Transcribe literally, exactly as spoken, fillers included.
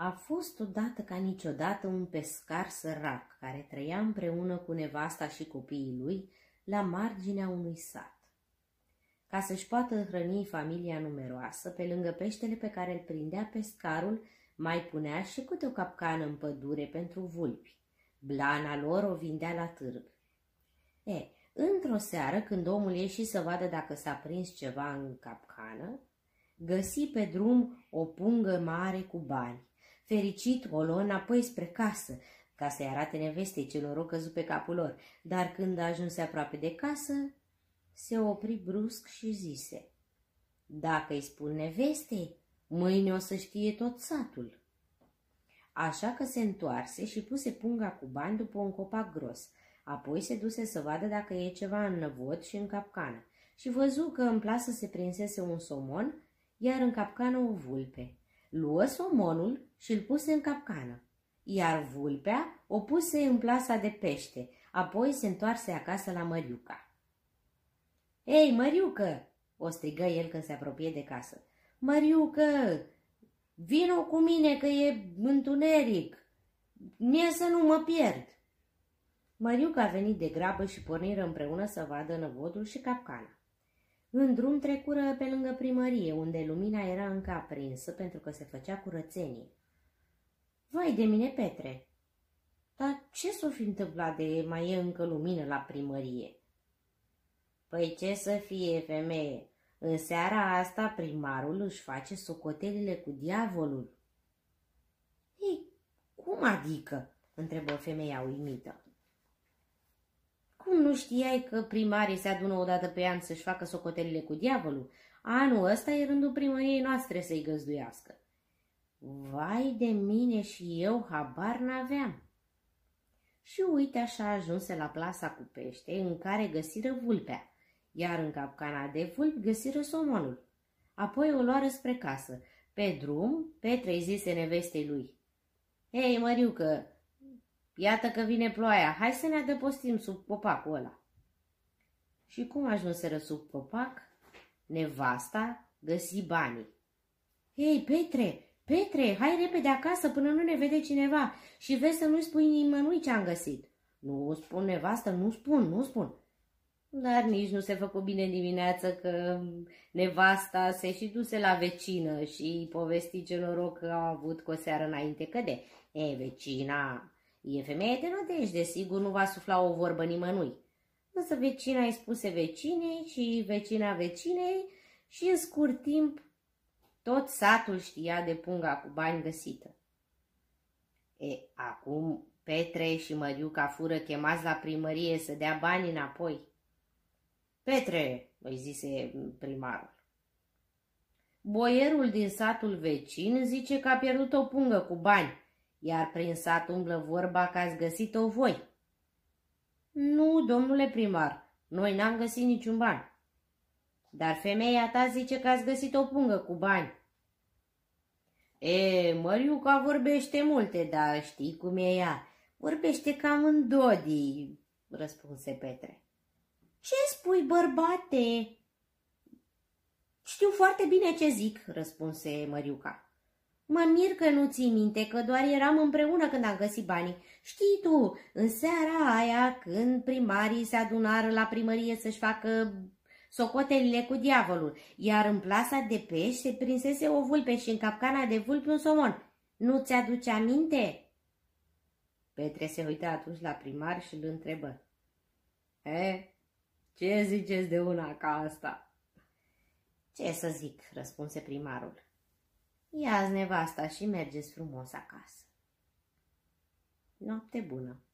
A fost odată ca niciodată un pescar sărac care trăia împreună cu nevasta și copiii lui la marginea unui sat. Ca să-și poată hrăni familia numeroasă, pe lângă peștele pe care îl prindea pescarul, mai punea și câte o capcană în pădure pentru vulpi. Blana lor o vindea la târg. E, într-o seară, când omul ieși să vadă dacă s-a prins ceva în capcană, găsi pe drum o pungă mare cu bani. Fericit o luă înapoi spre casă, ca să-i arate nevestei ce noroc căzut pe capul lor, dar când ajunse aproape de casă, se opri brusc și zise: "Dacă îi spun nevestei, mâine o să știe tot satul." Așa că se întoarse și puse punga cu bani după un copac gros. Apoi se duse să vadă dacă e ceva în năvod și în capcană și văzu că în plasă se prinsese un somon, iar în capcană o vulpe. Luă somonul și îl puse în capcană, iar vulpea o puse în plasa de pește. Apoi se întoarse acasă la Măriuca. "Ei, Măriucă!" o strigă el când se apropie de casă. "Măriucă, vino cu mine că e întuneric, mie să nu mă pierd." Măriuca a venit de grabă și porniră împreună să vadă năvodul și capcana. În drum trecură pe lângă primărie, unde lumina era încă aprinsă pentru că se făcea curățenie. "Vai de mine, Petre, dar ce s-o fi întâmplat de mai e încă lumină la primărie?" "Păi ce să fie, femeie, în seara asta primarul își face socotelile cu diavolul." "Ei, cum adică?" întrebă femeia uimită. "Cum nu știai că primarii se adună odată pe an să-și facă socotelile cu diavolul? Anul ăsta e rândul primăriei noastre să-i găzduiască." "Vai de mine, și eu habar n-aveam." Și uite așa ajunse la plasa cu pește, în care găsiră vulpea, iar în capcana de vulpi găsiră somonul. Apoi o luară spre casă. Pe drum, Petre îi zise nevestei lui: "Ei, Măriucă, iată că vine ploaia, hai să ne adăpostim sub copacul ăla." Și cum ajunseră sub copac, nevasta găsi banii. "Ei, Petre, Petre, hai repede acasă până nu ne vede cineva și vezi să nu-i spui nimănui ce-am găsit." "Nu spun, nevastă, nu spun, nu spun." Dar nici nu se făcu bine dimineață că nevasta se și duse la vecină și povesti ce noroc că au avut cu o seară înainte căde. "E, vecina e femeie de nădejde, sigur nu va sufla o vorbă nimănui." Însă vecina îi spuse vecinei și vecina vecinei și în scurt timp tot satul știa de punga cu bani găsită. E, acum Petre și Măriuca fură chemați la primărie să dea bani înapoi. "Petre," îi zise primarul, "boierul din satul vecin zice că a pierdut o pungă cu bani, iar prin sat umblă vorba că ați găsit-o voi." "Nu, domnule primar, noi n-am găsit niciun ban." "Dar femeia ta zice că ați găsit o pungă cu bani." "E, Măriuca vorbește multe, dar știi cum e ea, vorbește cam în dodii," răspunse Petre. "Ce spui, bărbate?" "Știu foarte bine ce zic," răspunse Măriuca. "Mă mir că nu ții minte că doar eram împreună când am găsit banii. Știi tu, în seara aia când primarii se adunară la primărie să-și facă socotelile cu diavolul, iar în plasa de pești se prinsese o vulpe și în capcana de vulpi un somon. Nu ți-aduce aminte?" Petre se uită atunci la primar și îl întrebă: "E, ce ziceți de una ca asta?" "Ce să zic," răspunse primarul. "Ia-ți nevasta și mergeți frumos acasă." Noapte bună!